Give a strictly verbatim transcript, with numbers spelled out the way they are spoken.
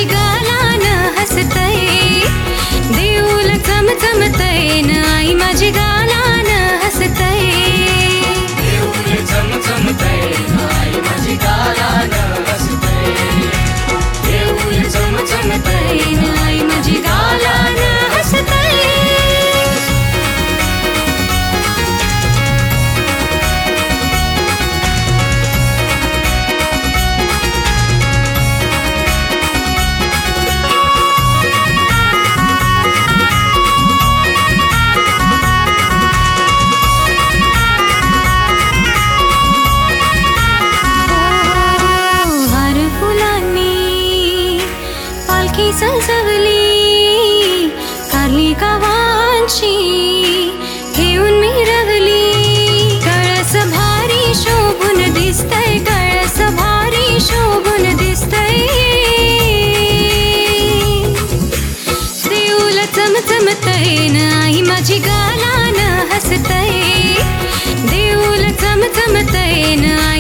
गालान हसतय, देऊळ चमचमतय न आई माझी गालान हसतय, देऊळ चमचमतय न आई माझी गालान हसतय, देऊळ चमचमतय न आई माझी गालान हसतय. सजवली कारली गावांची घेऊन मिरवली, कळस भारी शोभून दिसतय, कळस भारी शोभून दिसतय, देऊळ चमचमतय न आई माझी गालान हसतय, देऊळ चमचमतय न